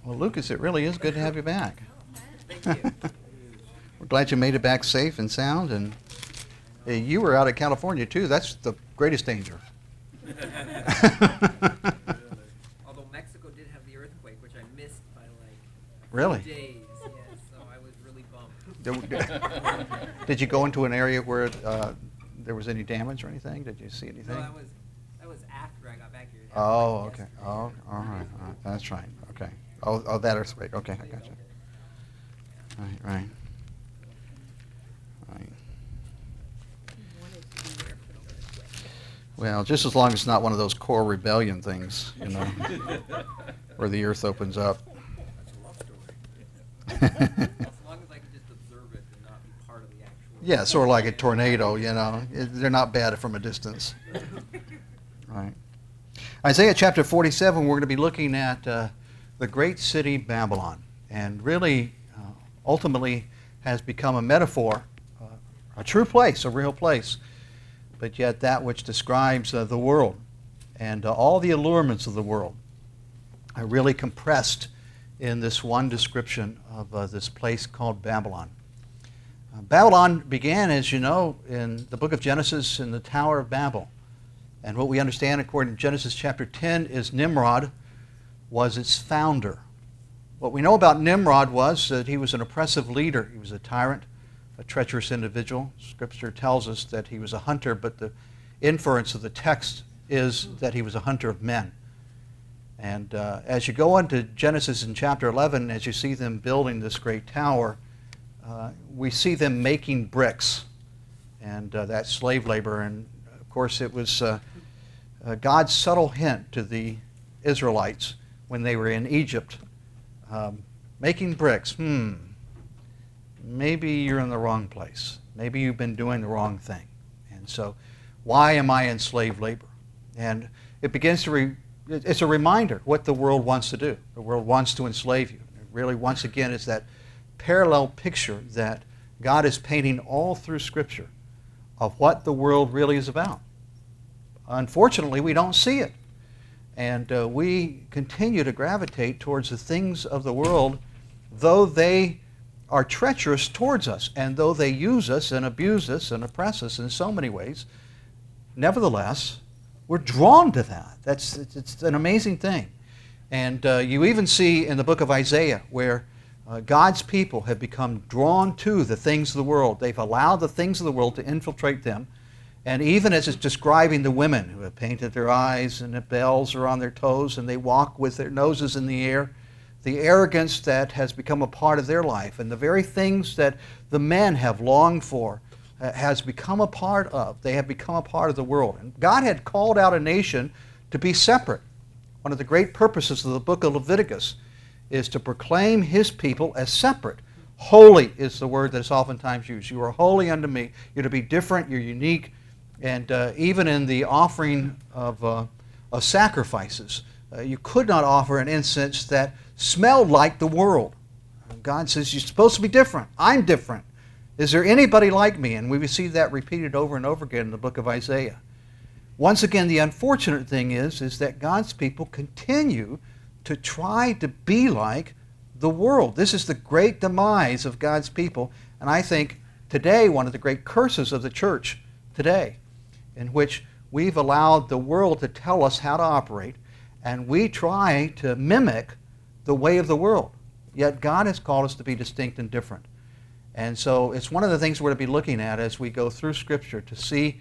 Well, Lucas, it really is good to have you back. Thank you. We're glad you made it back safe and sound, and you were out of California too. That's the greatest danger. Although Mexico did have the earthquake, which I missed by like Really? 2 days. Yes, so I was really bummed. Did you go into an area where there was any damage or anything? Did you see anything? No, that was after I got back here. It happened Oh, like okay. yesterday. Oh, all right. That's right. Okay. Oh, that earthquake. Okay, I got you. Right. Well, just as long as it's not one of those core rebellion things, where the earth opens up. That's a love story. As long as I can just observe it and not be part of the actual. Yeah, sort of like a tornado, They're not bad from a distance. Right. Isaiah chapter 47, we're going to be looking at the great city Babylon, and really, ultimately, has become a metaphor, a true place, a real place, but yet that which describes the world and all the allurements of the world are really compressed in this one description of this place called Babylon. Babylon began, as you know, in the book of Genesis in the Tower of Babel. And what we understand, according to Genesis chapter 10, is Nimrod was its founder. What we know about Nimrod was that he was an oppressive leader. He was a tyrant, a treacherous individual. Scripture tells us that he was a hunter, but the inference of the text is that he was a hunter of men. And as you go into Genesis in chapter 11, as you see them building this great tower, we see them making bricks, and that's slave labor. And of course, it was God's subtle hint to the Israelites when they were in Egypt, making bricks. Maybe you're in the wrong place. Maybe you've been doing the wrong thing. And so, why am I in slave labor? And it begins to it's a reminder what the world wants to do. The world wants to enslave you. It really, once again, is that parallel picture that God is painting all through Scripture of what the world really is about. Unfortunately, we don't see it. And we continue to gravitate towards the things of the world, though they are treacherous towards us, and though they use us and abuse us and oppress us in so many ways. Nevertheless, we're drawn to that. It's an amazing thing. And you even see in the book of Isaiah where God's people have become drawn to the things of the world. They've allowed the things of the world to infiltrate them. And even as it's describing the women who have painted their eyes and the bells are on their toes and they walk with their noses in the air, the arrogance that has become a part of their life and the very things that the men have longed for has become a part of. They have become a part of the world. And God had called out a nation to be separate. One of the great purposes of the book of Leviticus is to proclaim His people as separate. Holy is the word that is oftentimes used. You are holy unto me. You're to be different. You're unique. And even in the offering of sacrifices, you could not offer an incense that smelled like the world. God says, you're supposed to be different. I'm different. Is there anybody like me? And we see that repeated over and over again in the book of Isaiah. Once again, the unfortunate thing is that God's people continue to try to be like the world. This is the great demise of God's people. And I think today, one of the great curses of the church today, in which we've allowed the world to tell us how to operate, and we try to mimic the way of the world. Yet God has called us to be distinct and different. And so it's one of the things we're going to be looking at as we go through Scripture to see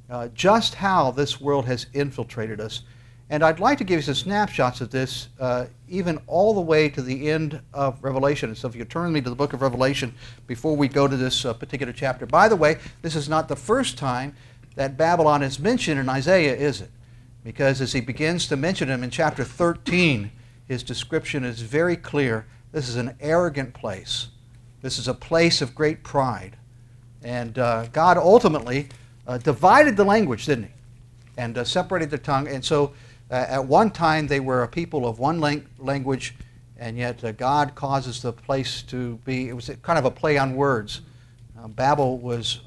just how this world has infiltrated us. And I'd like to give you some snapshots of this, even all the way to the end of Revelation. So if you turn me to the book of Revelation before we go to this particular chapter. By the way, this is not the first time that Babylon is mentioned in Isaiah, is it? Because as he begins to mention him in chapter 13, his description is very clear. This is an arrogant place. This is a place of great pride. And God ultimately divided the language, didn't he? And separated the tongue. And so at one time they were a people of one language, and yet God causes the place to be, it was kind of a play on words. Babel was,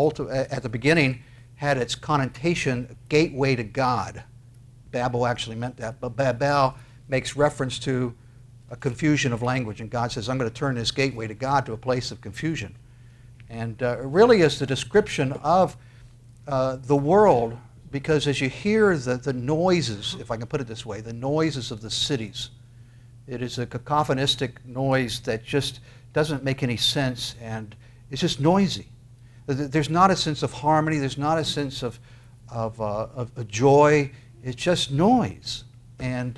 at the beginning, had its connotation gateway to God. Babel actually meant that, but Babel makes reference to a confusion of language. And God says, I'm going to turn this gateway to God to a place of confusion. And it really is the description of the world, because as you hear the noises, if I can put it this way, the noises of the cities, it is a cacophonistic noise that just doesn't make any sense, and it's just noisy. There's not a sense of harmony. There's not a sense of joy. It's just noise. And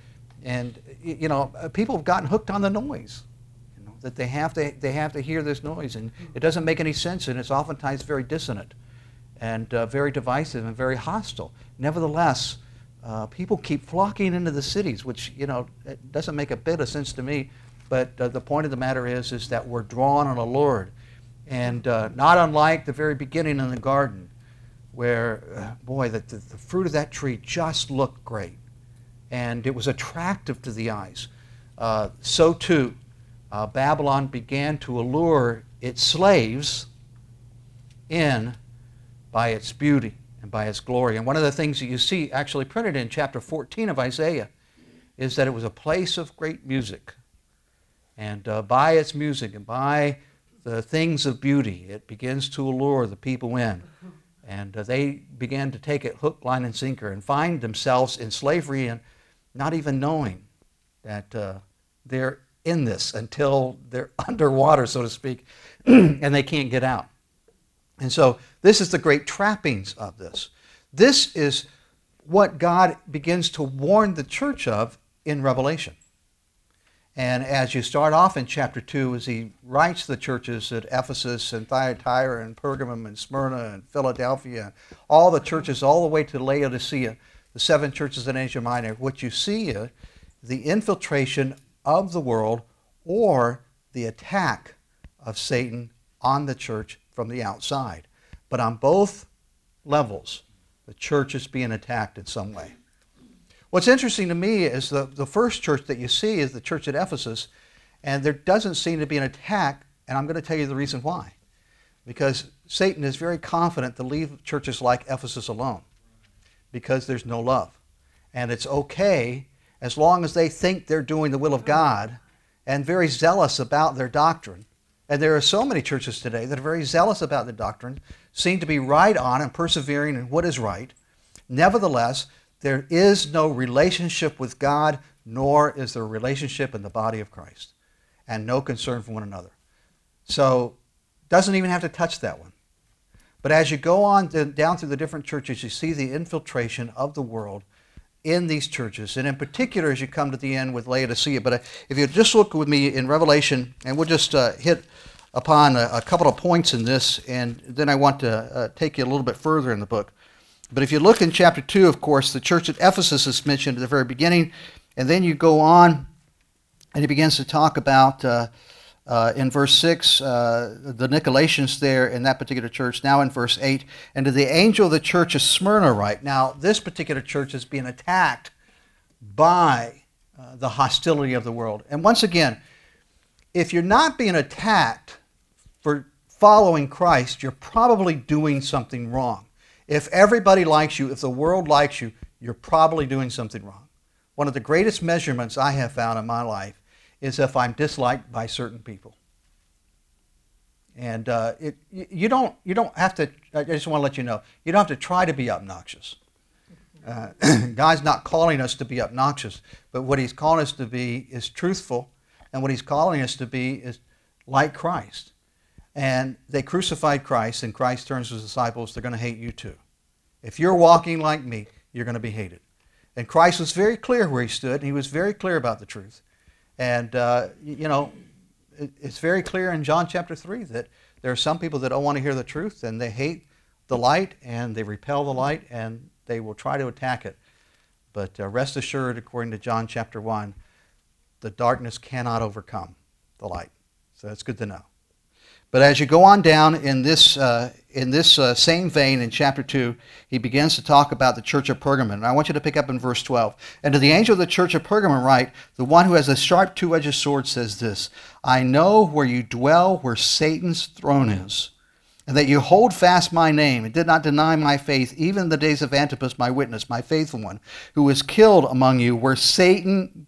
you know, people have gotten hooked on the noise. You know, that they have to hear this noise, and it doesn't make any sense, and it's oftentimes very dissonant, and very divisive and very hostile. Nevertheless, people keep flocking into the cities, which, you know, it doesn't make a bit of sense to me. But the point of the matter is that we're drawn and allured, and not unlike the very beginning in the garden, where boy, the fruit of that tree just looked great, and it was attractive to the eyes. So too, Babylon began to allure its slaves in by its beauty and by its glory. And one of the things that you see actually printed in chapter 14 of Isaiah is that it was a place of great music. And by its music and by the things of beauty, it begins to allure the people in. And they began to take it hook, line, and sinker and find themselves in slavery and not even knowing that they're in this until they're underwater, so to speak, and they can't get out. And so this is the great trappings of this. This is what God begins to warn the church of in Revelation. And as you start off in chapter 2, as he writes the churches at Ephesus and Thyatira and Pergamum and Smyrna and Philadelphia, all the churches all the way to Laodicea, the 7 churches in Asia Minor, what you see is the infiltration of the world or the attack of Satan on the church from the outside. But on both levels, the church is being attacked in some way. What's interesting to me is the first church that you see is the church at Ephesus, and there doesn't seem to be an attack, and I'm going to tell you the reason why. Because Satan is very confident to leave churches like Ephesus alone, because there's no love. And it's okay as long as they think they're doing the will of God and very zealous about their doctrine. And there are so many churches today that are very zealous about their doctrine, seem to be right on and persevering in what is right. Nevertheless, there is no relationship with God, nor is there a relationship in the body of Christ, and no concern for one another. So, doesn't even have to touch that one. But as you go on down through the different churches, you see the infiltration of the world in these churches, and in particular as you come to the end with Laodicea. But if you just look with me in Revelation, and we'll just hit upon a couple of points in this, and then I want to take you a little bit further in the book. But if you look in chapter 2, of course, the church at Ephesus is mentioned at the very beginning, and then you go on, and he begins to talk about, in verse 6, the Nicolaitans there in that particular church. Now in verse 8, and to the angel of the church of Smyrna write. Now, this particular church is being attacked by the hostility of the world. And once again, if you're not being attacked for following Christ, you're probably doing something wrong. If everybody likes you, if the world likes you, you're probably doing something wrong. One of the greatest measurements I have found in my life is if I'm disliked by certain people. And you don't have to, I just want to let you know, you don't have to try to be obnoxious. God's not calling us to be obnoxious, but what he's calling us to be is truthful, and what he's calling us to be is like Christ. And they crucified Christ, and Christ turns to his disciples, they're going to hate you too. If you're walking like me, you're going to be hated. And Christ was very clear where he stood, and he was very clear about the truth. And, you know, it's very clear in John chapter 3 that there are some people that don't want to hear the truth, and they hate the light, and they repel the light, and they will try to attack it. But rest assured, according to John chapter 1, the darkness cannot overcome the light. So that's good to know. But as you go on down in this same vein in chapter 2, he begins to talk about the church of Pergamon. And I want you to pick up in verse 12. And to the angel of the church of Pergamon write, the one who has a sharp two-edged sword says this, I know where you dwell, where Satan's throne is, and that you hold fast my name and did not deny my faith, even in the days of Antipas, my witness, my faithful one, who was killed among you, where Satan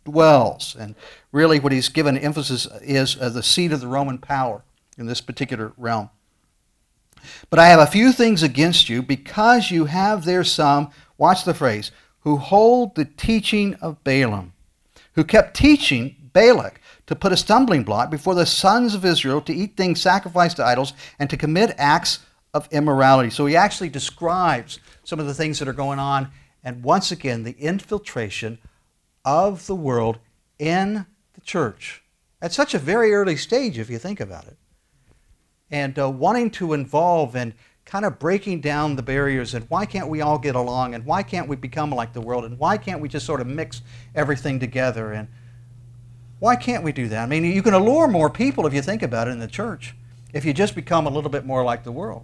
dwells. And really what he's given emphasis is the seat of the Roman power in this particular realm. But I have a few things against you, because you have there some, watch the phrase, who hold the teaching of Balaam, who kept teaching Balak to put a stumbling block before the sons of Israel, to eat things sacrificed to idols, and to commit acts of immorality. So he actually describes some of the things that are going on, and once again, the infiltration of the world in the church at such a very early stage, if you think about it. And wanting to involve and kind of breaking down the barriers, and why can't we all get along, and why can't we become like the world, and why can't we just sort of mix everything together, and why can't we do that? I mean, you can allure more people, if you think about it, in the church if you just become a little bit more like the world.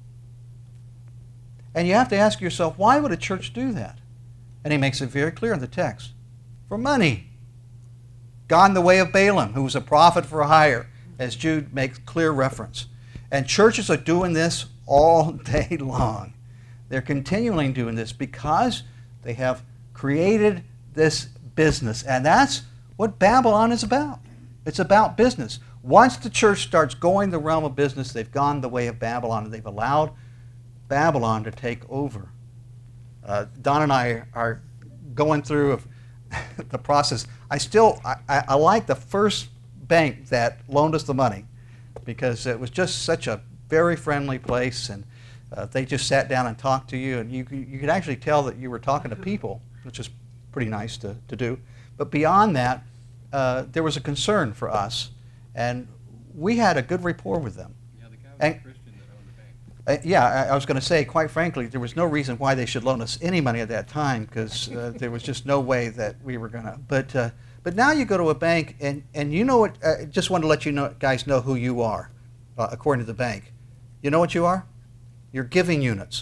And you have to ask yourself, why would a church do that? And he makes it very clear in the text. For money. Gone the way of Balaam, who was a prophet for hire, as Jude makes clear reference. And churches are doing this all day long. They're continually doing this because they have created this business. And that's what Babylon is about. It's about business. Once the church starts going the realm of business, they've gone the way of Babylon, and they've allowed Babylon to take over. Don and I are going through the process. I like the first bank that loaned us the money, because it was just such a very friendly place, and they just sat down and talked to you, and you could actually tell that you were talking to people, which is pretty nice to do. But beyond that, there was a concern for us, and we had a good rapport with them. Yeah, the guy was a Christian that owned the bank. Yeah, I was going to say, quite frankly, there was no reason why they should loan us any money at that time, because there was just no way that we were going to. But now you go to a bank, and you know what? I just want to let you guys know who you are, according to the bank. You know what you are? You're giving units.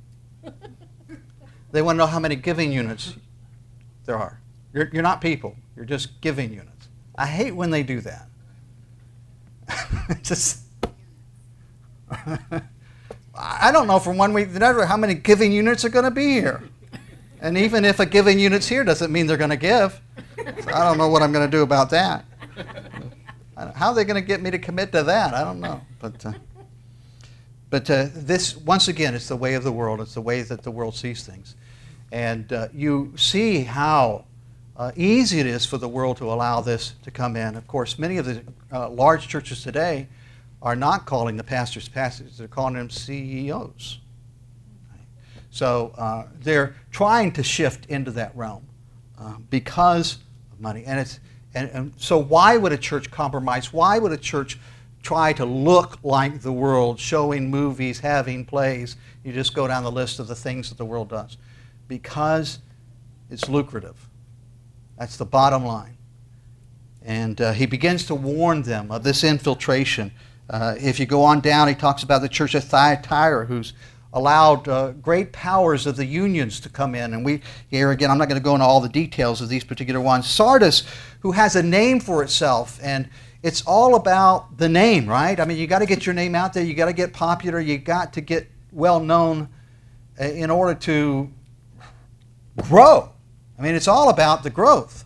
They want to know how many giving units there are. You're not people. You're just giving units. I hate when they do that. Just, I don't know from one week to another how many giving units are going to be here. And even if a giving unit's here, doesn't mean they're going to give. So I don't know what I'm going to do about that. How are they going to get me to commit to that? I don't know. But this, once again, it's the way of the world. It's the way that the world sees things. And you see how easy it is for the world to allow this to come in. Of course, many of the large churches today are not calling the pastors pastors. They're calling them CEOs. So they're trying to shift into that realm because of money. And so why would a church compromise? Why would a church try to look like the world, showing movies, having plays? You just go down the list of the things that the world does. Because it's lucrative. That's the bottom line. And he begins to warn them of this infiltration. If you go on down, he talks about the church of Thyatira, who's allowed great powers of the unions to come in. And here again, I'm not going to go into all the details of these particular ones. Sardis, who has a name for itself, and it's all about the name, right? I mean, you got to get your name out there. You got to get popular. You got to get well known in order to grow. I mean, it's all about the growth.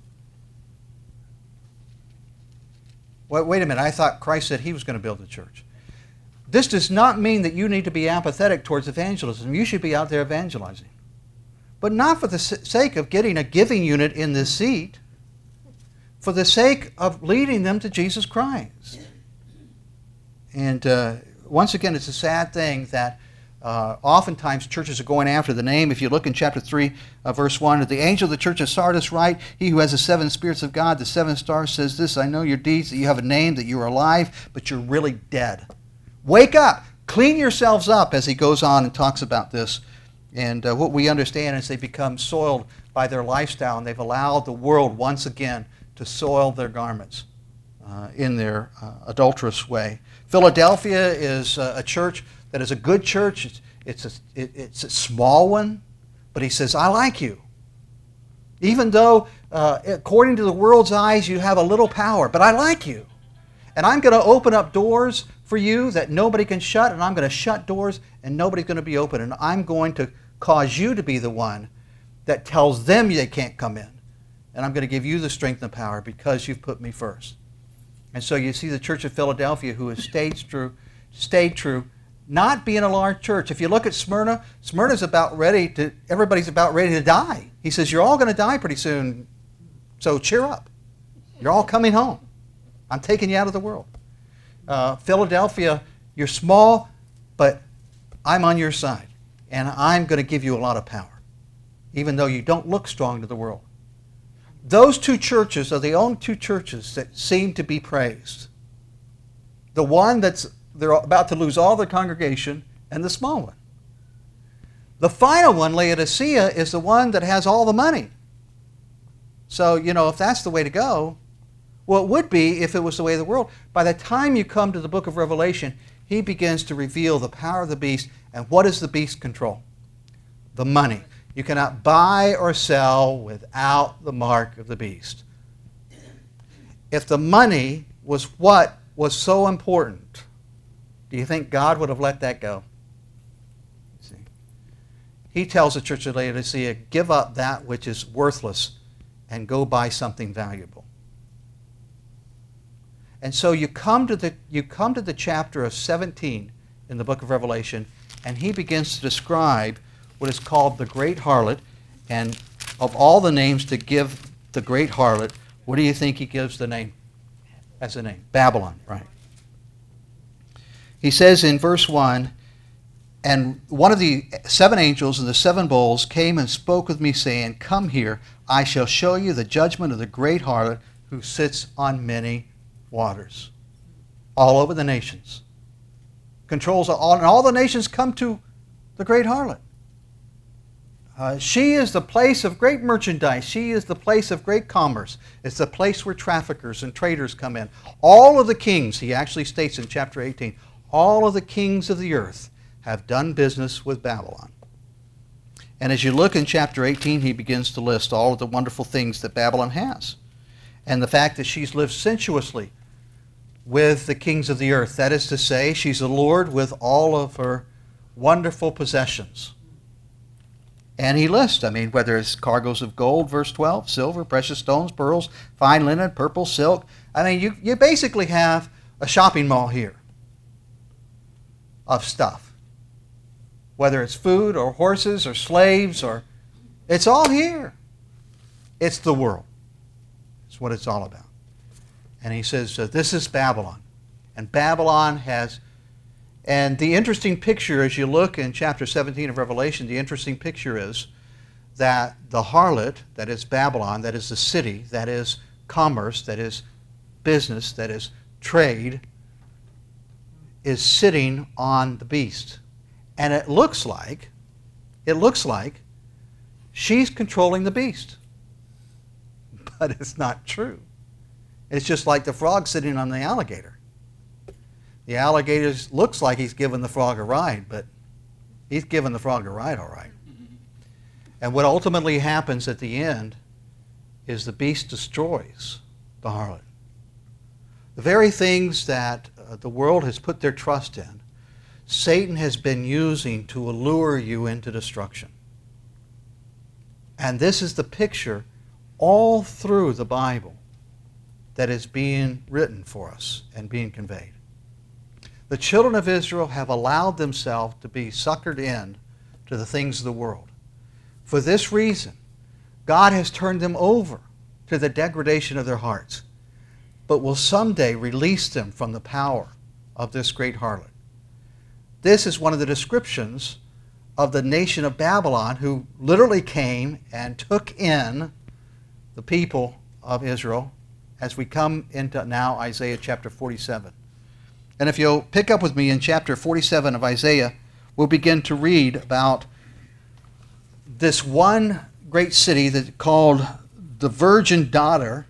Wait a minute, I thought Christ said he was going to build the church. This does not mean that you need to be apathetic towards evangelism. You should be out there evangelizing. But not for the sake of getting a giving unit in this seat, for the sake of leading them to Jesus Christ. And once again, it's a sad thing that oftentimes churches are going after the name. If you look in chapter 3, verse 1, the angel of the church of Sardis write, he who has the 7 spirits of God, the 7 stars, says this, I know your deeds, that you have a name, that you are alive, but you're really dead. Wake up, clean yourselves up, as he goes on and talks about this. And what we understand is they become soiled by their lifestyle, and they've allowed the world once again to soil their garments in their adulterous way. Philadelphia is a church that is a good church. It's a small one, but he says, I like you. Even though, according to the world's eyes, you have a little power, but I like you. And I'm going to open up doors for you that nobody can shut, and I'm going to shut doors and nobody's going to be open. And I'm going to cause you to be the one that tells them they can't come in. and I'm going to give you the strength and power because you've put me first. And so you see the Church of Philadelphia, who has stayed true, not being a large church. If you look at Smyrna, everybody's about ready to die. He says, you're all going to die pretty soon, so cheer up. You're all coming home. I'm taking you out of the world. Philadelphia, you're small, but I'm on your side, and I'm going to give you a lot of power, even though you don't look strong to the world. Those two churches are the only two churches that seem to be praised. The one they're about to lose all their congregation, and the small one. The final one, Laodicea, is the one that has all the money. So, if that's the way to go, well, it would be if it was the way of the world. By the time you come to the book of Revelation, he begins to reveal the power of the beast. And what does the beast control? The money. You cannot buy or sell without the mark of the beast. If the money was what was so important, do you think God would have let that go? See? He tells the church of Laodicea, give up that which is worthless and go buy something valuable. And so you come to the chapter of 17 in the book of Revelation, and he begins to describe what is called the great harlot. And of all the names to give the great harlot, what do you think he gives the name as a name? Babylon, right? He says in verse 1, and one of the 7 angels in the 7 bowls came and spoke with me, saying, come here, I shall show you the judgment of the great harlot who sits on many waters. All over the nations. Controls all, and all the nations come to the great harlot. She is the place of great merchandise. She is the place of great commerce. It's the place where traffickers and traders come in. All of the kings, he actually states in chapter 18, all of the kings of the earth have done business with Babylon. And as you look in chapter 18, he begins to list all of the wonderful things that Babylon has. And the fact that she's lived sensuously with the kings of the earth. That is to say, she's allured with all of her wonderful possessions. And he lists, whether it's cargoes of gold, verse 12, silver, precious stones, pearls, fine linen, purple, silk. You basically have a shopping mall here of stuff. Whether it's food or horses or slaves, it's all here. It's the world. It's what it's all about. And he says, this is Babylon. And Babylon has... And the interesting picture, as you look in chapter 17 of Revelation, the interesting picture is that the harlot, that is Babylon, that is the city, that is commerce, that is business, that is trade, is sitting on the beast. And it looks like she's controlling the beast. But it's not true. It's just like the frog sitting on the alligator. The alligator looks like he's giving the frog a ride, but he's giving the frog a ride all right. And what ultimately happens at the end is the beast destroys the harlot. The very things that the world has put their trust in, Satan has been using to allure you into destruction. And this is the picture all through the Bible that is being written for us and being conveyed. The children of Israel have allowed themselves to be suckered in to the things of the world. For this reason, God has turned them over to the degradation of their hearts, but will someday release them from the power of this great harlot. This is one of the descriptions of the nation of Babylon, who literally came and took in the people of Israel, as we come into now Isaiah chapter 47. And if you'll pick up with me in chapter 47 of Isaiah, we'll begin to read about this one great city that's called the Virgin Daughter,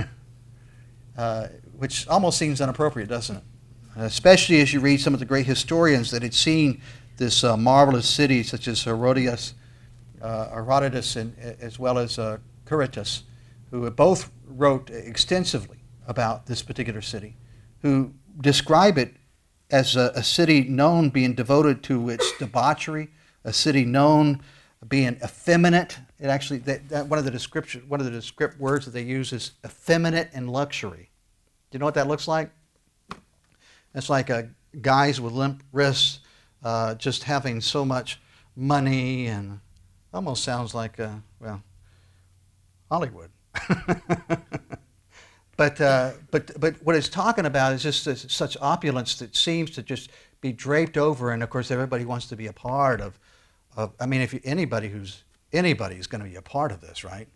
which almost seems inappropriate, doesn't it? Especially as you read some of the great historians that had seen this marvelous city, such as Herodotus, and as well as Curitus, who both wrote extensively about this particular city, who describe it as a city known being devoted to its debauchery, a city known being effeminate It actually, one of the descript words that they use is effeminate and luxury. Do you know what that looks like? It's like guys with limp wrists just having so much money, and almost sounds like, Hollywood. But what it's talking about is just such opulence that seems to just be draped over, and of course everybody wants to be a part of. I mean, if anybody is going to be a part of this, right?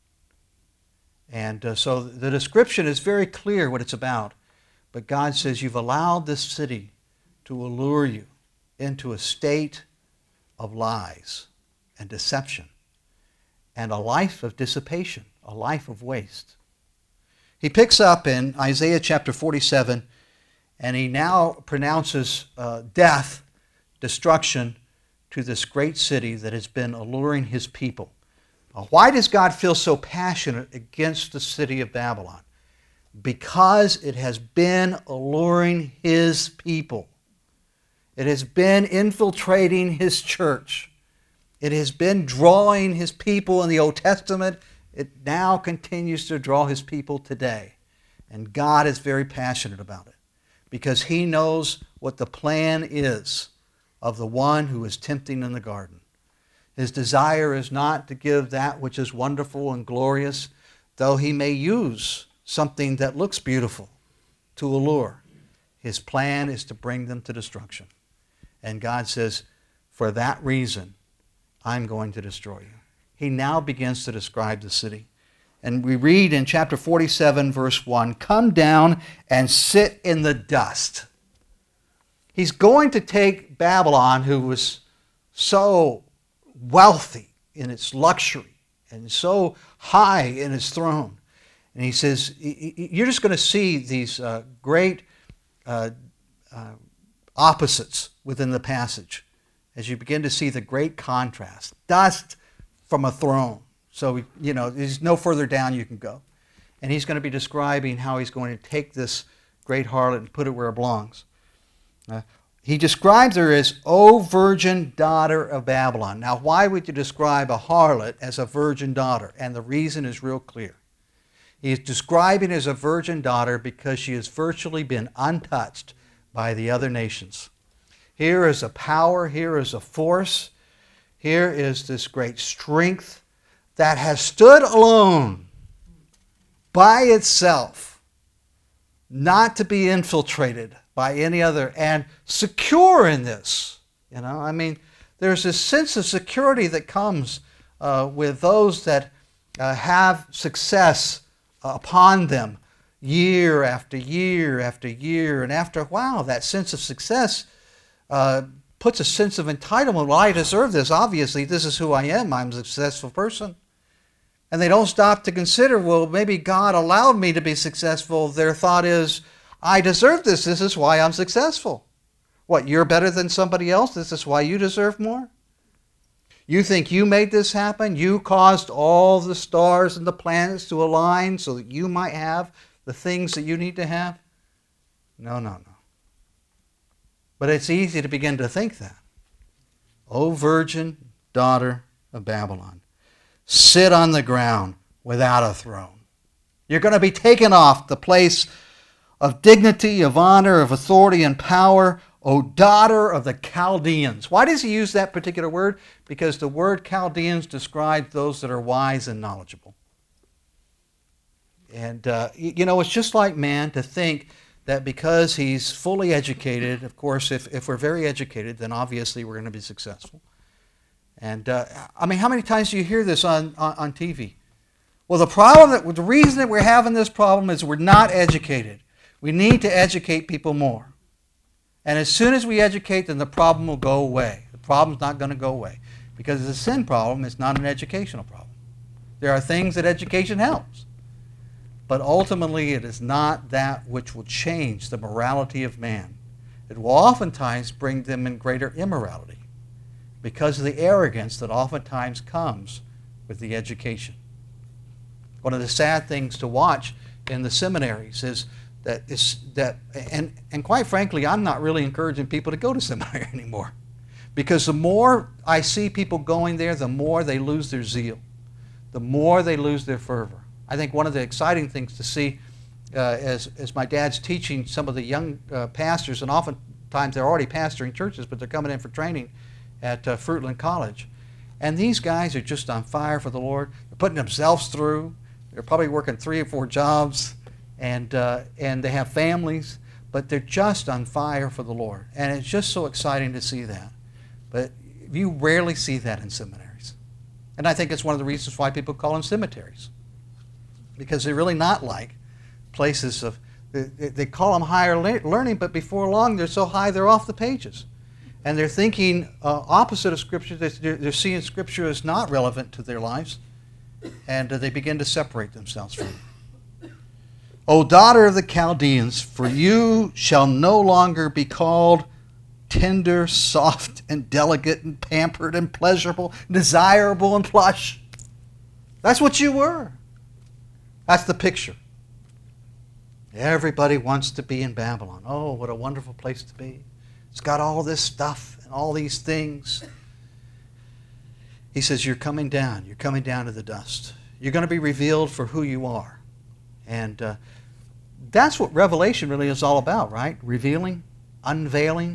And so the description is very clear what it's about. But God says, you've allowed this city to allure you into a state of lies and deception and a life of dissipation, a life of waste. He picks up in Isaiah chapter 47, and he now pronounces death, destruction to this great city that has been alluring his people. Why does God feel so passionate against the city of Babylon? Because it has been alluring his people. It has been infiltrating his church. It has been drawing his people in the Old Testament. It now continues to draw his people today. And God is very passionate about it because he knows what the plan is of the one who is tempting in the garden. His desire is not to give that which is wonderful and glorious, though he may use something that looks beautiful to allure. His plan is to bring them to destruction. And God says, for that reason, I'm going to destroy you. He now begins to describe the city. And we read in chapter 47, verse 1, come down and sit in the dust. He's going to take Babylon, who was so wealthy in its luxury and so high in its throne. And he says, you're just going to see these great opposites within the passage as you begin to see the great contrast. Dust from a throne. So, there's no further down you can go. And he's going to be describing how he's going to take this great harlot and put it where it belongs. He describes her as, O virgin daughter of Babylon. Now, why would you describe a harlot as a virgin daughter? And the reason is real clear. He is describing her as a virgin daughter because she has virtually been untouched by the other nations. Here is a power, here is a force, here is this great strength that has stood alone by itself, not to be infiltrated by any other, and secure in this. There's this sense of security that comes with those that have success upon them year after year after year. And after a while, that sense of success puts a sense of entitlement. Well, I deserve this. Obviously, this is who I am. I'm a successful person. And they don't stop to consider, well, maybe God allowed me to be successful. Their thought is, I deserve this. This is why I'm successful. What, you're better than somebody else? This is why you deserve more? You think you made this happen? You caused all the stars and the planets to align so that you might have the things that you need to have? No. But it's easy to begin to think that. O virgin daughter of Babylon, sit on the ground without a throne. You're going to be taken off the place of dignity, of honor, of authority and power, O daughter of the Chaldeans. Why does he use that particular word? Because the word Chaldeans describes those that are wise and knowledgeable. And, it's just like man to think that because he's fully educated, of course, if we're very educated, then obviously we're going to be successful. And, how many times do you hear this on TV? Well, the reason that we're having this problem is we're not educated. We need to educate people more. And as soon as we educate, then the problem will go away. The problem's not going to go away. Because it's a sin problem, it's not an educational problem. There are things that education helps. But ultimately, it is not that which will change the morality of man. It will oftentimes bring them in greater immorality because of the arrogance that oftentimes comes with the education. One of the sad things to watch in the seminaries is that quite frankly, I'm not really encouraging people to go to seminary anymore. Because the more I see people going there, the more they lose their zeal. the more they lose their fervor. I think one of the exciting things to see as my dad's teaching some of the young pastors, and oftentimes they're already pastoring churches, but they're coming in for training at Fruitland College. And these guys are just on fire for the Lord. They're putting themselves through. They're probably working 3 or 4 jobs, and they have families, but they're just on fire for the Lord. And it's just so exciting to see that. But you rarely see that in seminaries. And I think it's one of the reasons why people call them cemeteries, because they're really not like places of, they call them higher learning, but before long they're so high they're off the pages. And they're thinking opposite of Scripture. They're seeing Scripture as not relevant to their lives, and they begin to separate themselves from it. O daughter of the Chaldeans, for you shall no longer be called tender, soft, and delicate, and pampered, and pleasurable, desirable, and plush. That's what you were. That's the picture. Everybody wants to be in Babylon. Oh, what a wonderful place to be. It's got all this stuff and all these things. He says, you're coming down. You're coming down to the dust. You're going to be revealed for who you are. And that's what Revelation really is all about, right? Revealing, unveiling,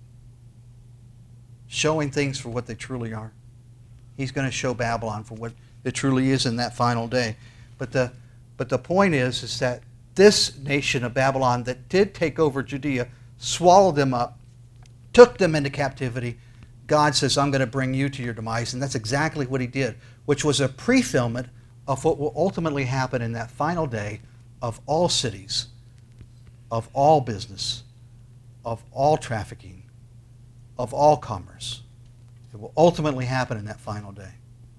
showing things for what they truly are. He's going to show Babylon for what it truly is in that final day. But the point is that this nation of Babylon that did take over Judea, swallowed them up, took them into captivity. God says, I'm going to bring you to your demise. And that's exactly what he did, which was a pre-fulfillment of what will ultimately happen in that final day of all cities, of all business, of all trafficking, of all commerce. It will ultimately happen in that final day.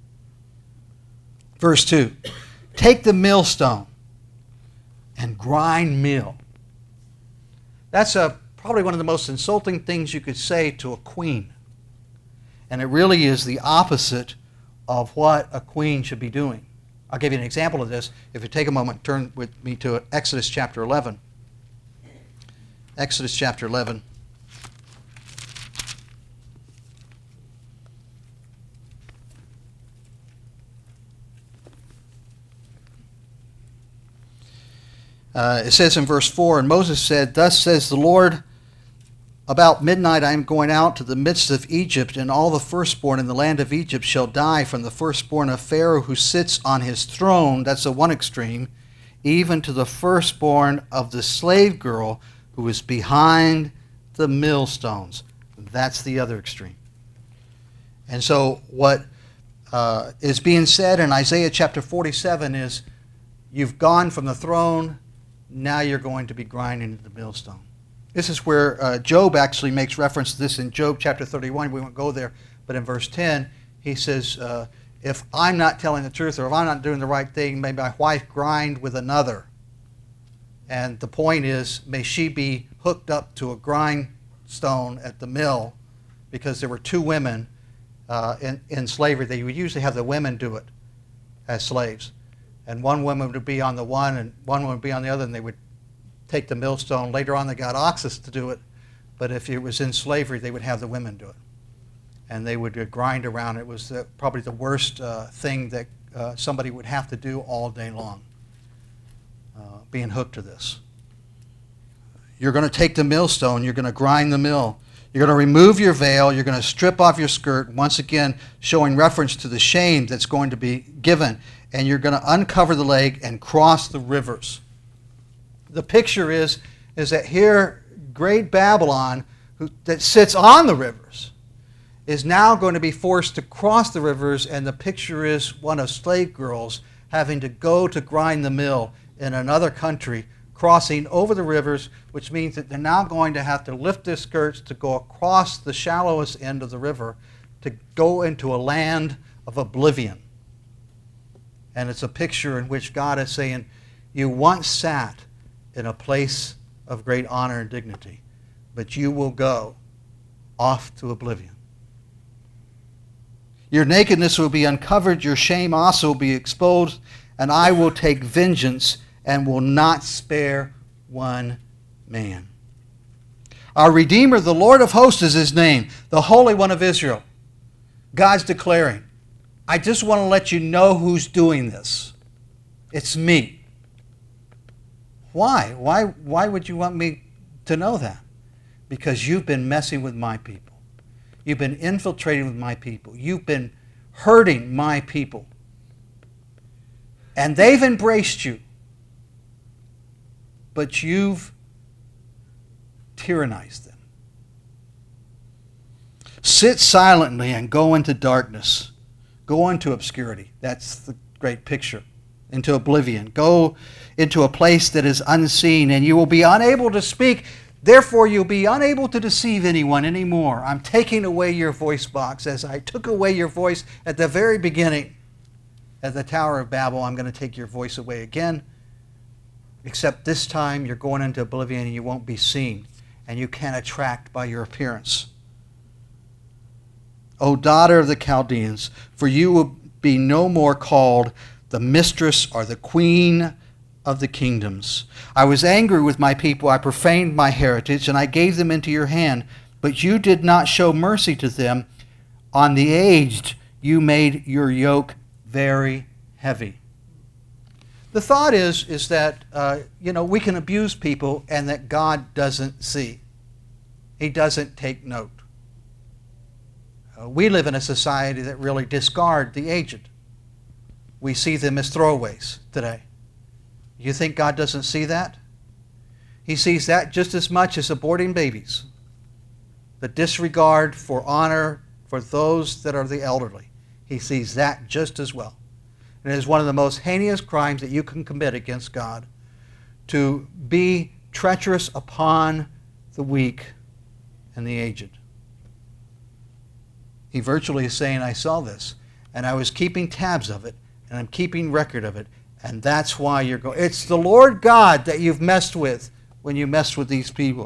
Verse 2, take the millstone and grind meal. That's probably one of the most insulting things you could say to a queen. And it really is the opposite of what a queen should be doing. I'll give you an example of this. If you take a moment, turn with me to Exodus chapter 11. Exodus chapter 11. It says in verse 4, and Moses said, thus says the Lord, about midnight I am going out to the midst of Egypt, and all the firstborn in the land of Egypt shall die, from the firstborn of Pharaoh who sits on his throne, that's the one extreme, even to the firstborn of the slave girl who is behind the millstones. That's the other extreme. And so what is being said in Isaiah chapter 47 is, you've gone from the throne, now you're going to be grinding the millstone. This is where Job actually makes reference to this in Job chapter 31. We won't go there, but in verse 10, he says, if I'm not telling the truth, or if I'm not doing the right thing, may my wife grind with another. And the point is, may she be hooked up to a grindstone at the mill, because there were 2 women in slavery. They would usually have the women do it as slaves. And one woman would be on the one, and one would be on the other, and they would take the millstone. Later on, they got oxes to do it, but if it was in slavery, they would have the women do it. And they would grind around. It was probably the worst thing that somebody would have to do all day long, being hooked to this. You're going to take the millstone, you're going to grind the mill. You're going to remove your veil, you're going to strip off your skirt, once again showing reference to the shame that's going to be given. And you're going to uncover the leg and cross the rivers. The picture is that here, great Babylon, that sits on the rivers, is now going to be forced to cross the rivers, and the picture is one of slave girls having to go to grind the mill in another country, crossing over the rivers, which means that they're now going to have to lift their skirts to go across the shallowest end of the river to go into a land of oblivion. And it's a picture in which God is saying, you once sat in a place of great honor and dignity, but you will go off to oblivion. Your nakedness will be uncovered, your shame also will be exposed, and I will take vengeance and will not spare one man. Our Redeemer, the Lord of hosts is his name, the Holy One of Israel. God's declaring, I just want to let you know who's doing this. It's me. Why? Why would you want me to know that? Because you've been messing with my people. You've been infiltrating with my people. You've been hurting my people. And they've embraced you. But you've tyrannized them. Sit silently and go into darkness. Go into obscurity. That's the great picture. Into oblivion. Go into a place that is unseen, and you will be unable to speak. Therefore, you'll be unable to deceive anyone anymore. I'm taking away your voice box as I took away your voice at the very beginning. At the Tower of Babel, I'm going to take your voice away again. Except this time, you're going into oblivion and you won't be seen. And you can't attract by your appearance. O daughter of the Chaldeans, for you will be no more called the mistress or the queen of the kingdoms. I was angry with my people. I profaned my heritage, and I gave them into your hand. But you did not show mercy to them. On the aged, you made your yoke very heavy. The thought is that we can abuse people and that God doesn't see. He doesn't take note. We live in a society that really discard the aged. We see them as throwaways today. You think God doesn't see that? He sees that just as much as aborting babies. The disregard for honor for those that are the elderly. He sees that just as well. And it is one of the most heinous crimes that you can commit against God, to be treacherous upon the weak and the aged. He virtually is saying, I saw this, and I was keeping tabs of it, and I'm keeping record of it, and that's why you're going. It's the Lord God that you've messed with when you messed with these people.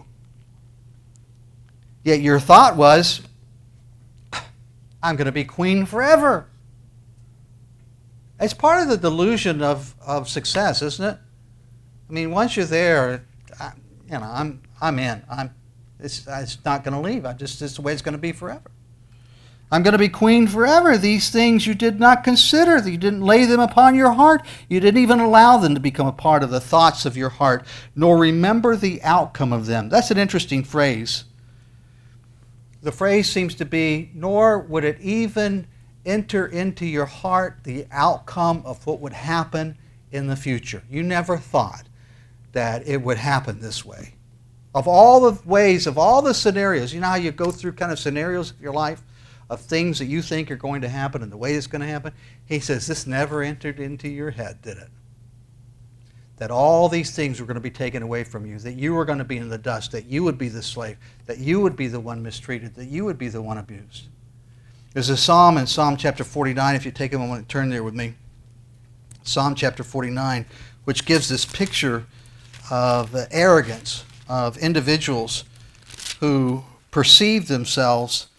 Yet your thought was, I'm going to be queen forever. It's part of the delusion of success, isn't it? I mean, once you're there, I'm in. It's not going to leave. It's the way it's going to be forever. I'm going to be queen forever. These things you did not consider. You didn't lay them upon your heart. You didn't even allow them to become a part of the thoughts of your heart, nor remember the outcome of them. That's an interesting phrase. The phrase seems to be, nor would it even enter into your heart the outcome of what would happen in the future. You never thought that it would happen this way. Of all the ways, of all the scenarios, you know how you go through kind of scenarios of your life, of things that you think are going to happen and the way it's going to happen? He says, this never entered into your head, did it? That all these things were going to be taken away from you, that you were going to be in the dust, that you would be the slave, that you would be the one mistreated, that you would be the one abused. There's a psalm in Psalm chapter 49, if you take a moment and turn there with me. Psalm chapter 49, which gives this picture of the arrogance of individuals who perceive themselves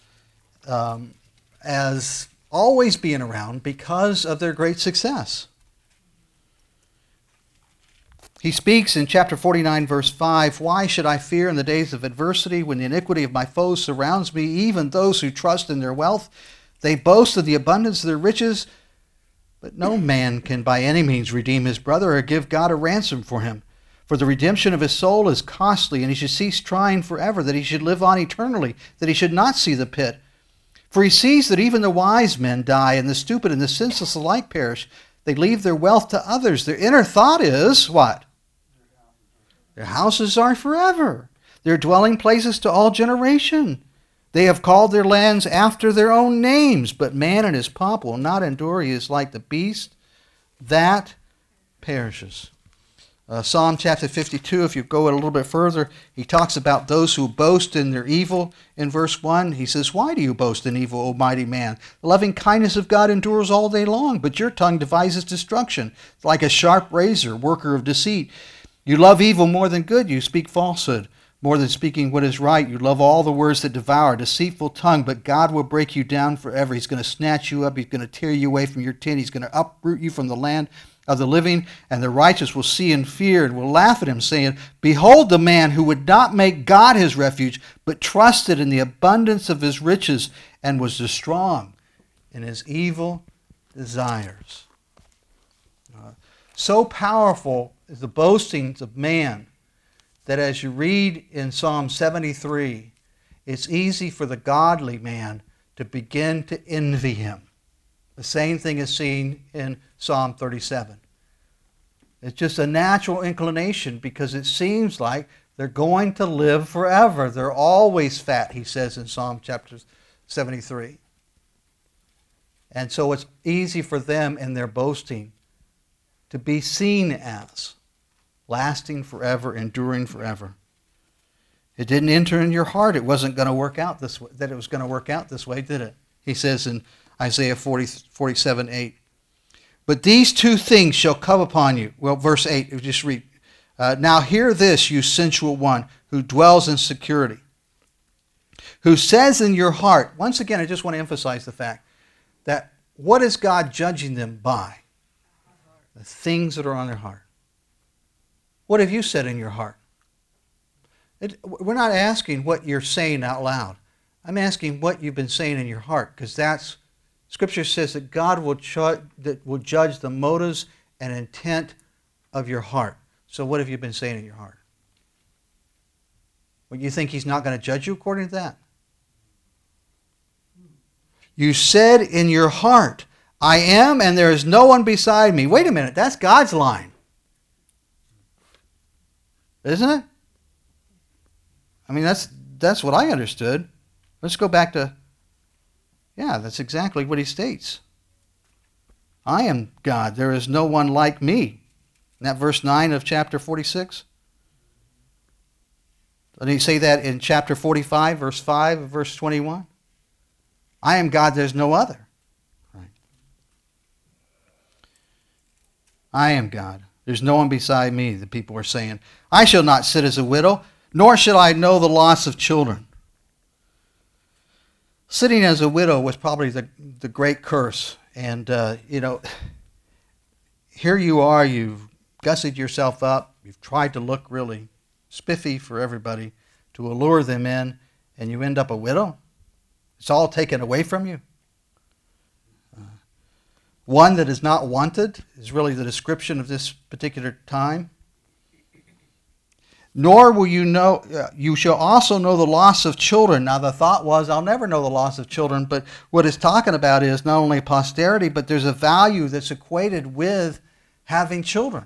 as always being around because of their great success. He speaks in chapter 49, verse 5, why should I fear in the days of adversity when the iniquity of my foes surrounds me, even those who trust in their wealth? They boast of the abundance of their riches, but no man can by any means redeem his brother or give God a ransom for him. For the redemption of his soul is costly, and he should cease trying forever, that he should live on eternally, that he should not see the pit. For he sees that even the wise men die, and the stupid and the senseless alike perish. They leave their wealth to others. Their inner thought is, what? Their houses are forever. Their dwelling places to all generation. They have called their lands after their own names, but man and his pomp will not endure. He is like the beast that perishes. Psalm chapter 52, if you go a little bit further, he talks about those who boast in their evil. In verse 1, he says, why do you boast in evil, O mighty man? The loving kindness of God endures all day long, but your tongue devises destruction, like a sharp razor, worker of deceit. You love evil more than good. You speak falsehood more than speaking what is right. You love all the words that devour, deceitful tongue, but God will break you down forever. He's going to snatch you up. He's going to tear you away from your tent. He's going to uproot you from the land of the living, and the righteous will see and fear and will laugh at him, saying, behold the man who would not make God his refuge, but trusted in the abundance of his riches and was strong in his evil desires. So powerful is the boastings of man that as you read in Psalm 73, it's easy for the godly man to begin to envy him. The same thing is seen in Psalm 37. It's just a natural inclination because it seems like they're going to live forever. They're always fat, he says in Psalm chapter 73. And so it's easy for them in their boasting to be seen as lasting forever, enduring forever. It didn't enter in your heart. It wasn't going to work out this way, that it was going to work out this way, did it? He says in Isaiah 47:8. But these two things shall come upon you. Well, verse 8, just read. Now hear this, you sensual one, who dwells in security, who says in your heart, once again, I just want to emphasize the fact that what is God judging them by? The things that are on their heart. What have you said in your heart? We're not asking what you're saying out loud. I'm asking what you've been saying in your heart, because that's, Scripture says that God will judge the motives and intent of your heart. So what have you been saying in your heart? Well, you think He's not going to judge you according to that? You said in your heart, I am and there is no one beside me. Wait a minute, that's God's line. Isn't it? I mean, that's what I understood. Let's go back to, that's exactly what he states. I am God. There is no one like me. Isn't that verse 9 of chapter 46? Didn't he say that in chapter 45, verse 5 of verse 21? I am God, there's no other. Right. I am God. There's no one beside me, the people are saying. I shall not sit as a widow, nor shall I know the loss of children. Sitting as a widow was probably the great curse. And, here you are, you've gussied yourself up, you've tried to look really spiffy for everybody to allure them in, and you end up a widow. It's all taken away from you. One that is not wanted is really the description of this particular time. Nor will you know, you shall also know the loss of children. Now the thought was, I'll never know the loss of children, but what it's talking about is not only posterity, but there's a value that's equated with having children.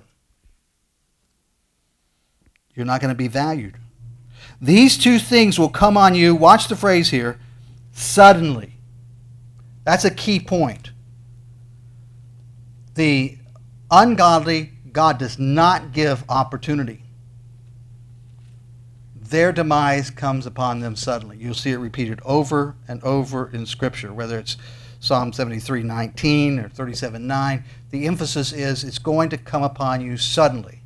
You're not going to be valued. These two things will come on you, watch the phrase here, suddenly. That's a key point. The ungodly, God does not give opportunity. Their demise comes upon them suddenly. You'll see it repeated over and over in Scripture, whether it's Psalm 73:19 or 37:9. The emphasis is it's going to come upon you suddenly.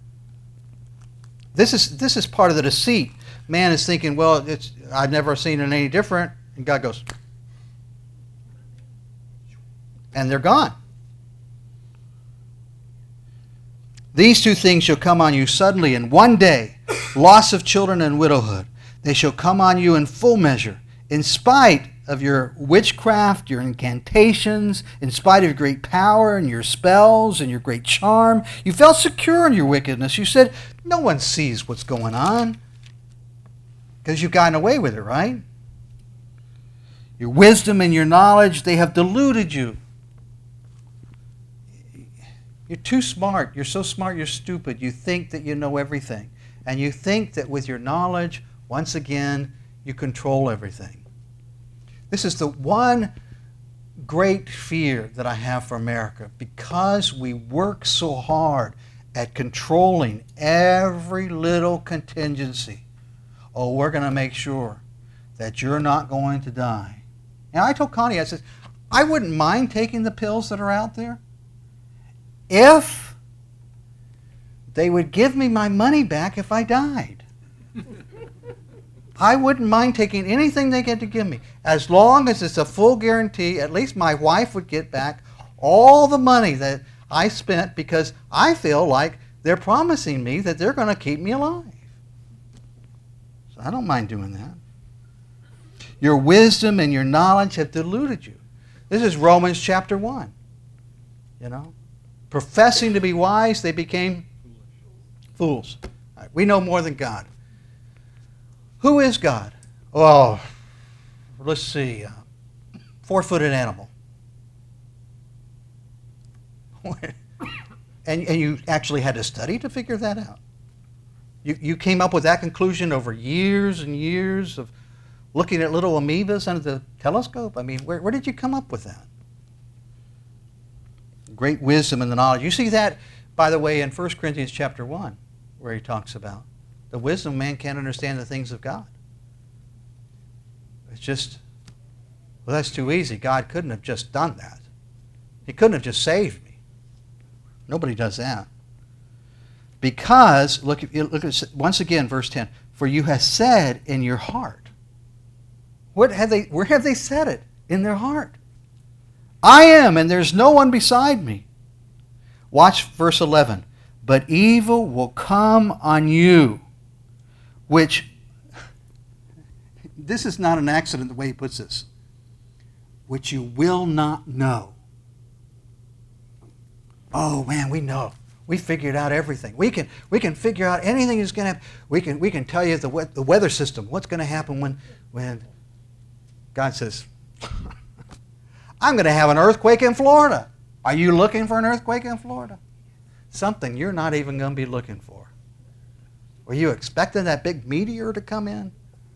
This is part of the deceit. Man is thinking, well, I've never seen it any different. And God goes, and they're gone. These two things shall come on you suddenly in one day, loss of children and widowhood. They shall come on you in full measure, in spite of your witchcraft, your incantations, in spite of your great power and your spells and your great charm. You felt secure in your wickedness. You said, no one sees what's going on, because you've gotten away with it, right? Your wisdom and your knowledge, they have deluded you. You're too smart. You're so smart, you're stupid. You think that you know everything. And you think that with your knowledge, once again, you control everything. This is the one great fear that I have for America. Because we work so hard at controlling every little contingency. Oh, we're going to make sure that you're not going to die. And I told Connie, I said, I wouldn't mind taking the pills that are out there if they would give me my money back if I died. I wouldn't mind taking anything they get to give me. As long as it's a full guarantee, at least my wife would get back all the money that I spent, because I feel like they're promising me that they're going to keep me alive. So I don't mind doing that. Your wisdom and your knowledge have deluded you. This is Romans chapter 1. You know? Professing to be wise, they became fools. All right, we know more than God. Who is God? Oh, let's see. Four-footed animal. And you actually had to study to figure that out. You came up with that conclusion over years and years of looking at little amoebas under the telescope? I mean, where did you come up with that? Great wisdom and the knowledge. You see that, by the way, in 1 Corinthians chapter 1, where he talks about the wisdom of man can't understand the things of God. It's just, well, that's too easy. God couldn't have just done that. He couldn't have just saved me. Nobody does that. Because, look at once again, verse 10, for you have said in your heart. Where have they said it? In their heart. I am, and there's no one beside me. Watch verse 11. But evil will come on you, which, this is not an accident the way he puts this, which you will not know. Oh man, we know. We figured out everything. We can figure out anything that's going to happen. We can tell you the weather system, what's going to happen when God says, I'm going to have an earthquake in Florida. Are you looking for an earthquake in Florida? Something you're not even going to be looking for. Were you expecting that big meteor to come in?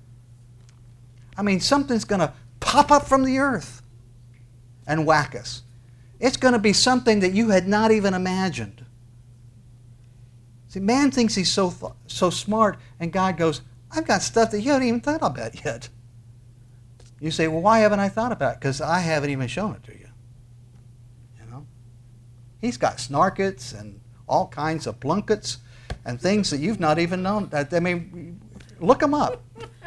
I mean, something's going to pop up from the earth and whack us. It's going to be something that you had not even imagined. See, man thinks he's so smart, and God goes, I've got stuff that you haven't even thought about yet. You say, well, why haven't I thought about it? Because I haven't even shown it to you. You know? He's got snarkets and all kinds of plunkets and things that you've not even known. I mean, look them up.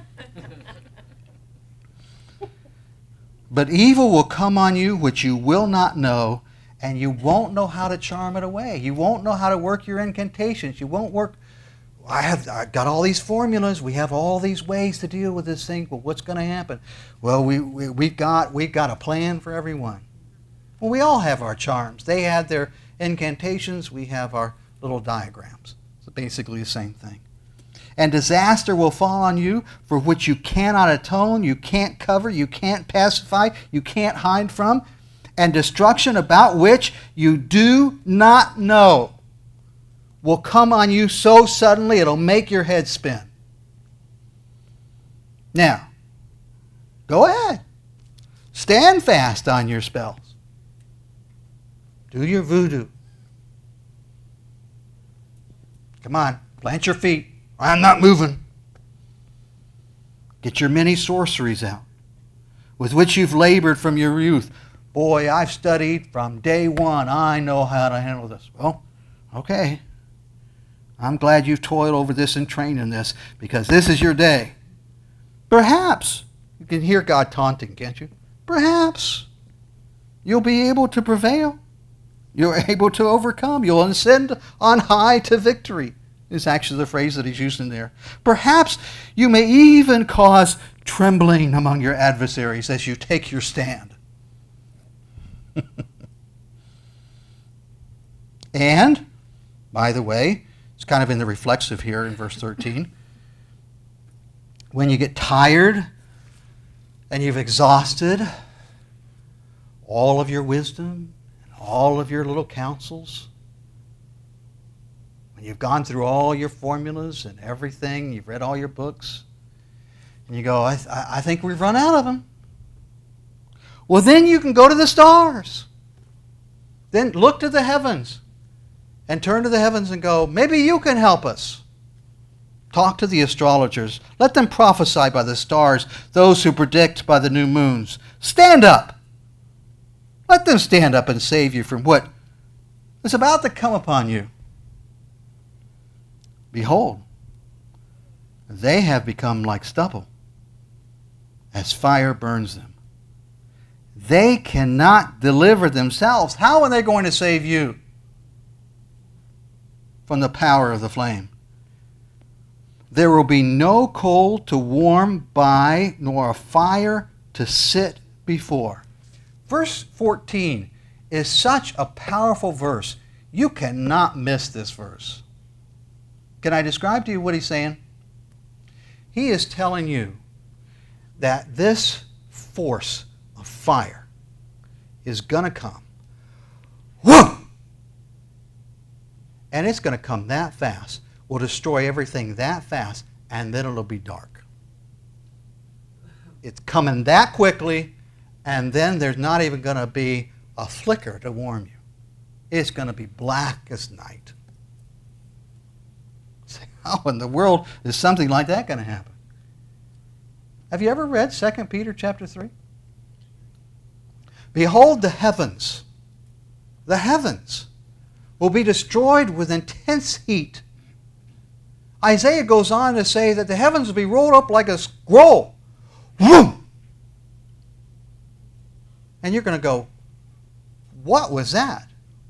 But evil will come on you which you will not know, and you won't know how to charm it away. You won't know how to work your incantations. You won't work. I've got all these formulas. We have all these ways to deal with this thing. Well, what's going to happen? Well, we've got a plan for everyone. Well, we all have our charms. They had their incantations. We have our little diagrams. It's basically the same thing. And disaster will fall on you for which you cannot atone, you can't cover, you can't pacify, you can't hide from, and destruction about which you do not know will come on you so suddenly it'll make your head spin. Now, go ahead. Stand fast on your spells. Do your voodoo. Come on, plant your feet. I'm not moving. Get your many sorceries out, with which you've labored from your youth. Boy, I've studied from day one. I know how to handle this. Well, okay. I'm glad you've toiled over this and trained in this, because this is your day. Perhaps, you can hear God taunting, can't you? Perhaps you'll be able to prevail. You're able to overcome. You'll ascend on high to victory. Is actually the phrase that he's using there. Perhaps you may even cause trembling among your adversaries as you take your stand. And, by the way, it's kind of in the reflexive here in verse 13. When you get tired and you've exhausted all of your wisdom and all of your little counsels, you've gone through all your formulas and everything. You've read all your books. And you go, I think we've run out of them. Well, then you can go to the stars. Then look to the heavens and turn to the heavens and go, maybe you can help us. Talk to the astrologers. Let them prophesy by the stars, those who predict by the new moons. Stand up. Let them stand up and save you from what is about to come upon you. Behold, they have become like stubble, as fire burns them. They cannot deliver themselves. How are they going to save you from the power of the flame? There will be no coal to warm by, nor a fire to sit before. Verse 14 is such a powerful verse. You cannot miss this verse. Can I describe to you what he's saying? He is telling you that this force of fire is going to come. Whoa! And it's going to come that fast. Will destroy everything that fast, and then it'll be dark. It's coming that quickly, and then there's not even going to be a flicker to warm you. It's going to be black as night. How in the world is something like that going to happen? Have you ever read 2 Peter chapter 3? Behold, the heavens will be destroyed with intense heat. Isaiah goes on to say that the heavens will be rolled up like a scroll. Whoom! And you're going to go, what was that?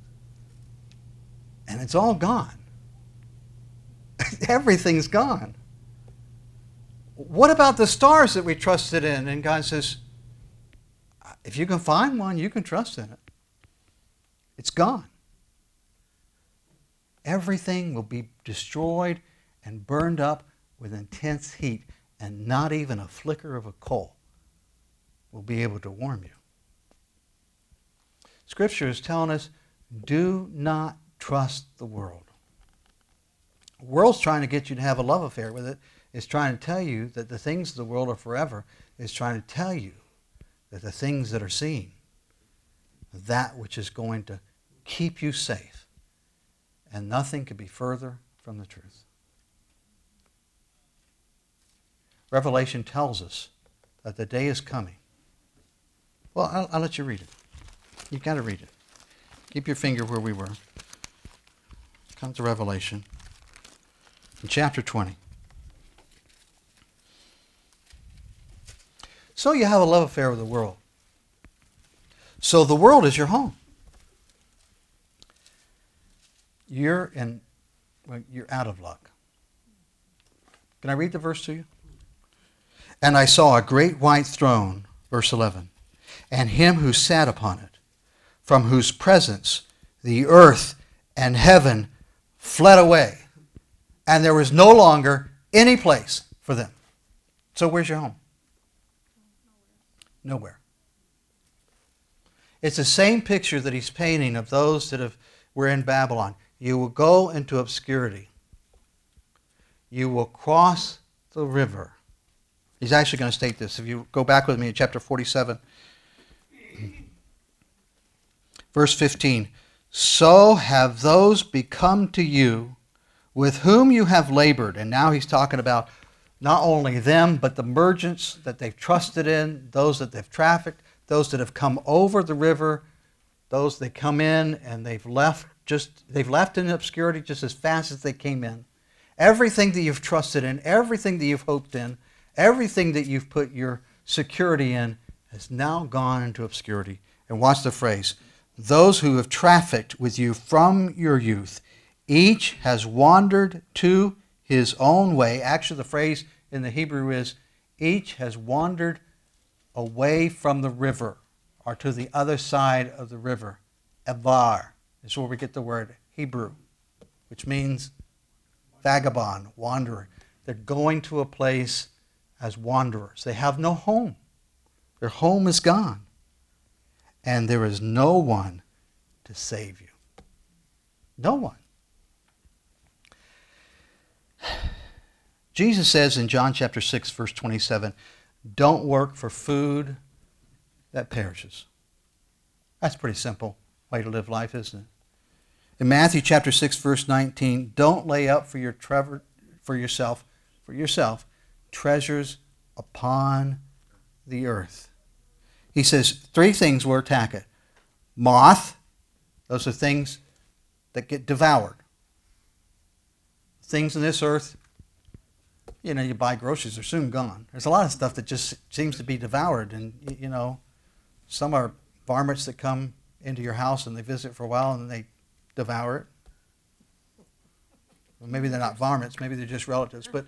And it's all gone. Everything's gone. What about the stars that we trusted in? And God says, if you can find one, you can trust in it. It's gone. Everything will be destroyed and burned up with intense heat, and not even a flicker of a coal will be able to warm you. Scripture is telling us, do not trust the world. The world's trying to get you to have a love affair with it. It's trying to tell you that the things of the world are forever. It's trying to tell you that the things that are seen, that which is going to keep you safe, and nothing could be further from the truth. Revelation tells us that the day is coming. Well, I'll let you read it. You've got to read it. Keep your finger where we were. Come to Revelation. In chapter 20. So you have a love affair with the world. So the world is your home. You're out of luck. Can I read the verse to you? And I saw a great white throne, verse 11, and him who sat upon it, from whose presence the earth and heaven fled away, and there was no longer any place for them. So where's your home? Nowhere. It's the same picture that he's painting of those that were in Babylon. You will go into obscurity. You will cross the river. He's actually going to state this. If you go back with me in chapter 47, verse 15. So have those become to you with whom you have labored. And now he's talking about not only them, but the merchants that they've trusted in, those that they've trafficked, those that have come over the river, those that come in and they've left in obscurity just as fast as they came in. Everything that you've trusted in, everything that you've hoped in, everything that you've put your security in has now gone into obscurity. And watch the phrase. Those who have trafficked with you from your youth, each has wandered to his own way. Actually, the phrase in the Hebrew is, each has wandered away from the river, or to the other side of the river. Avar is where we get the word Hebrew, which means vagabond, wanderer. They're going to a place as wanderers. They have no home. Their home is gone. And there is no one to save you. No one. Jesus says in John chapter 6, verse 27, don't work for food that perishes. That's a pretty simple way to live life, isn't it? In Matthew chapter 6, verse 19, don't lay up for yourself treasures upon the earth. He says three things will attack it. Moth, those are things that get devoured. Things in this earth, you buy groceries, they're soon gone. There's a lot of stuff that just seems to be devoured. And, some are varmints that come into your house and they visit for a while and they devour it. Well, maybe they're not varmints, maybe they're just relatives. But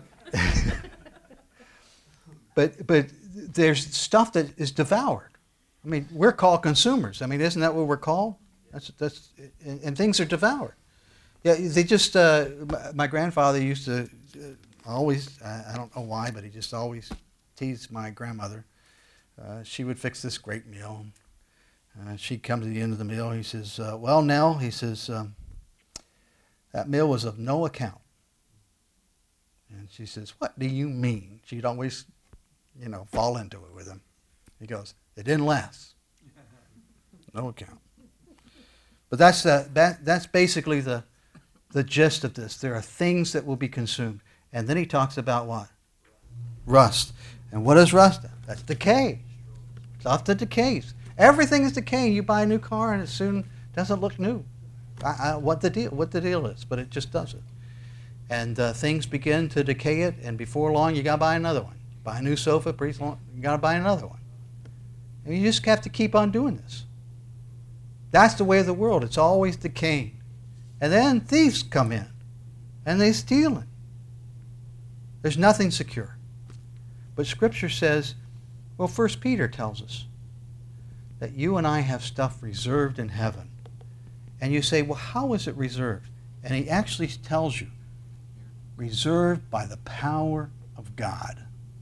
but there's stuff that is devoured. I mean, we're called consumers. I mean, isn't that what we're called? And things are devoured. Yeah, they just, my grandfather used to always, I don't know why, but he just always teased my grandmother. She would fix this great meal. She'd come to the end of the meal. He says, well, Nell, he says, that meal was of no account. And she says, what do you mean? She'd always, fall into it with him. He goes, it didn't last. No account. But that's basically the gist of this. There are things that will be consumed. And then he talks about what? Rust. And what is rust? That's decay. Stuff that decays. Everything is decaying. You buy a new car and it soon doesn't look new. What the deal is, but it just doesn't. And things begin to decay it, and before long you got to buy another one. You buy a new sofa, pretty long, you got to buy another one. And you just have to keep on doing this. That's the way of the world. It's always decaying. And then thieves come in, and they steal it. There's nothing secure. But Scripture says, well, 1 Peter tells us that you and I have stuff reserved in heaven. And you say, well, how is it reserved? And he actually tells you, reserved by the power of God.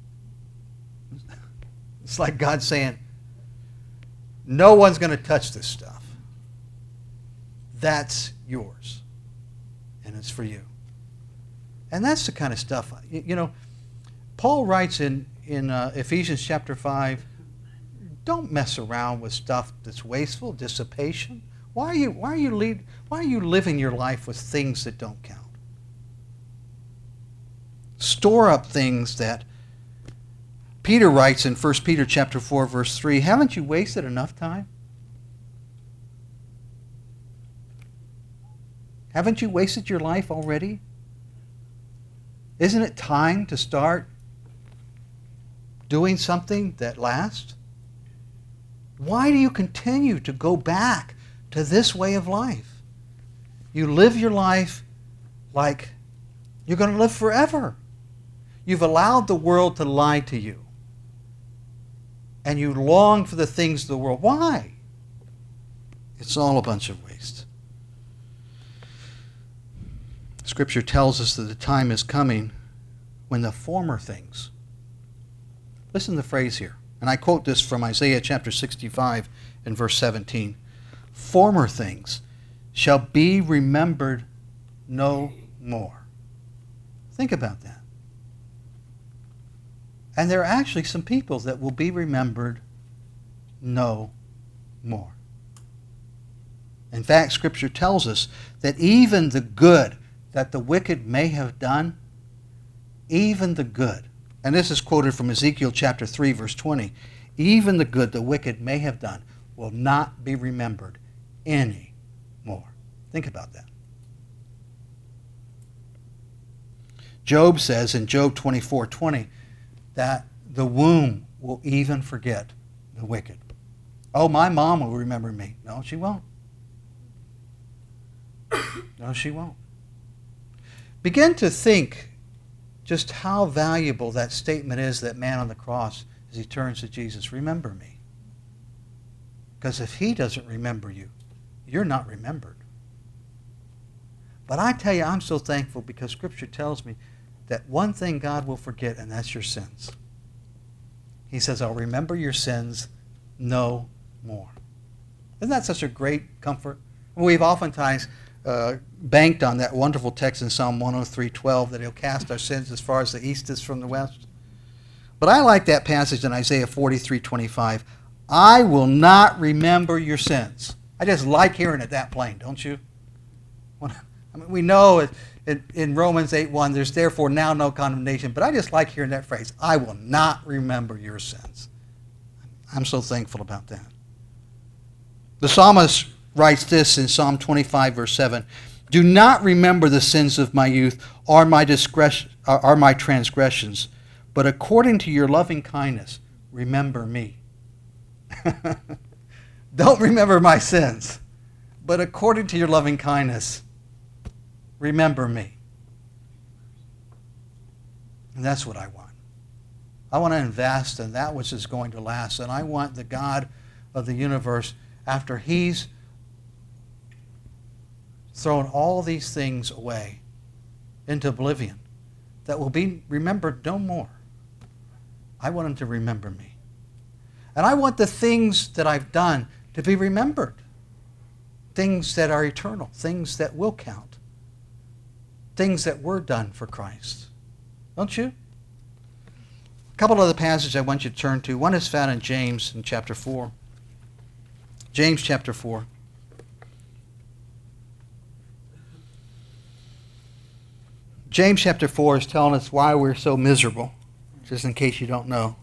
It's like God saying, no one's going to touch this stuff. That's yours. And it's for you. And that's the kind of stuff, Paul writes in Ephesians chapter 5, don't mess around with stuff that's wasteful, dissipation. Why are you living your life with things that don't count? Store up things that Peter writes in 1 Peter chapter 4, verse 3, haven't you wasted enough time? Haven't you wasted your life already? Isn't it time to start doing something that lasts? Why do you continue to go back to this way of life? You live your life like you're going to live forever. You've allowed the world to lie to you. And you long for the things of the world. Why? It's all a bunch of waste. Scripture tells us that the time is coming when the former things. Listen to the phrase here. And I quote this from Isaiah chapter 65 and verse 17. Former things shall be remembered no more. Think about that. And there are actually some people that will be remembered no more. In fact, Scripture tells us that even the good that the wicked may have done, even the good, and this is quoted from Ezekiel chapter 3, verse 20, even the good the wicked may have done will not be remembered any more. Think about that. Job says in Job 24:20 that the womb will even forget the wicked. Oh, my mom will remember me. No, she won't. No, she won't. Begin to think just how valuable that statement is, that man on the cross, as he turns to Jesus, remember me. Because if he doesn't remember you, you're not remembered. But I tell you, I'm so thankful because Scripture tells me that one thing God will forget, and that's your sins. He says, I'll remember your sins no more. Isn't that such a great comfort? We've oftentimes banked on that wonderful text in Psalm 103:12 that he'll cast our sins as far as the east is from the west. But I like that passage in Isaiah 43:25. I will not remember your sins. I just like hearing it that plain, don't you? We know in Romans 8:1 there's therefore now no condemnation, but I just like hearing that phrase. I will not remember your sins. I'm so thankful about that. The psalmist writes this in Psalm 25, verse 7. Do not remember the sins of my youth or my transgressions, but according to your loving kindness, remember me. Don't remember my sins, but according to your loving kindness, remember me. And that's what I want. I want to invest in that which is going to last, and I want the God of the universe after he's thrown all these things away into oblivion that will be remembered no more. I want him to remember me. And I want the things that I've done to be remembered. Things that are eternal, things that will count, things that were done for Christ. Don't you? A couple of the passages I want you to turn to. One is found in James in chapter 4. James chapter 4. James chapter 4 is telling us why we're so miserable, just in case you don't know.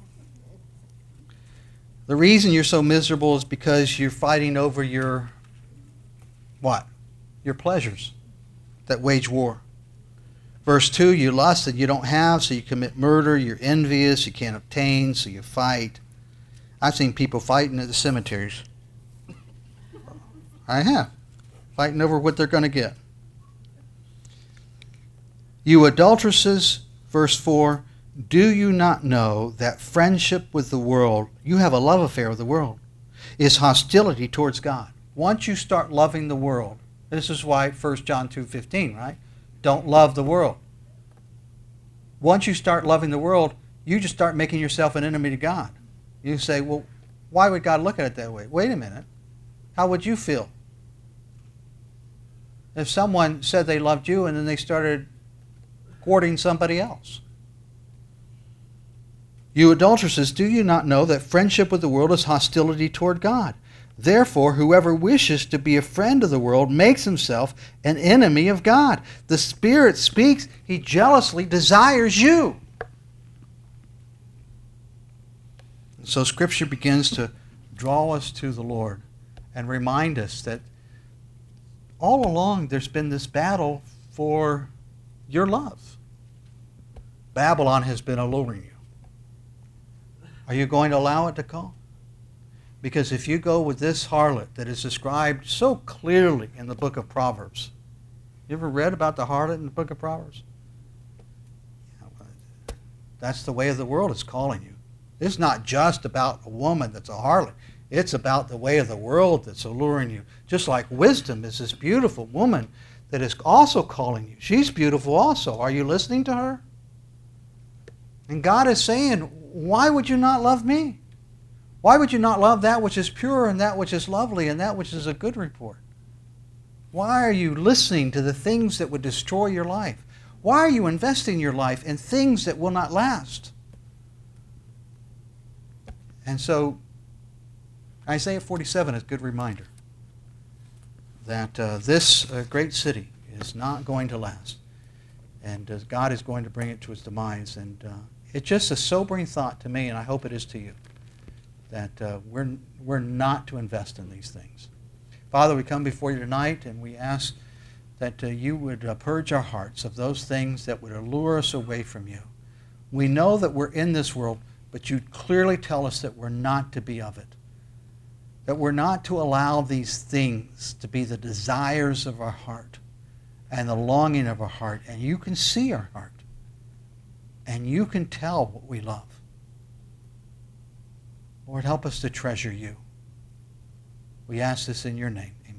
The reason you're so miserable is because you're fighting over your, what? Your pleasures that wage war. Verse 2, you lust and you don't have, so you commit murder. You're envious, you can't obtain, so you fight. I've seen people fighting at the cemeteries. I have. Fighting over what they're going to get. You adulteresses, verse 4, do you not know that friendship with the world, you have a love affair with the world, is hostility towards God? Once you start loving the world, this is why 1 John 2:15, right? Don't love the world. Once you start loving the world, you just start making yourself an enemy to God. You say, well, why would God look at it that way? Wait a minute. How would you feel if someone said they loved you and then they started courting somebody else? You adulteresses, do you not know that friendship with the world is hostility toward God? Therefore, whoever wishes to be a friend of the world makes himself an enemy of God. The Spirit speaks. He jealously desires you. And so Scripture begins to draw us to the Lord and remind us that all along there's been this battle for your love. Babylon has been alluring you. Are you going to allow it to come? Because if you go with this harlot that is described so clearly in the book of Proverbs, you ever read about the harlot in the book of Proverbs? That's the way of the world is calling you. It's not just about a woman that's a harlot. It's about the way of the world that's alluring you. Just like wisdom is this beautiful woman that is also calling you. She's beautiful also. Are you listening to her? And God is saying, why would you not love me? Why would you not love that which is pure and that which is lovely and that which is a good report? Why are you listening to the things that would destroy your life? Why are you investing your life in things that will not last? And so Isaiah 47 is a good reminder that this great city is not going to last. And God is going to bring it to its demise. And it's just a sobering thought to me, and I hope it is to you, that we're not to invest in these things. Father, we come before you tonight, and we ask that you would purge our hearts of those things that would allure us away from you. We know that we're in this world, but you clearly tell us that we're not to be of it, that we're not to allow these things to be the desires of our heart and the longing of our heart. And you can see our heart, and you can tell what we love. Lord, help us to treasure you. We ask this in your name. Amen.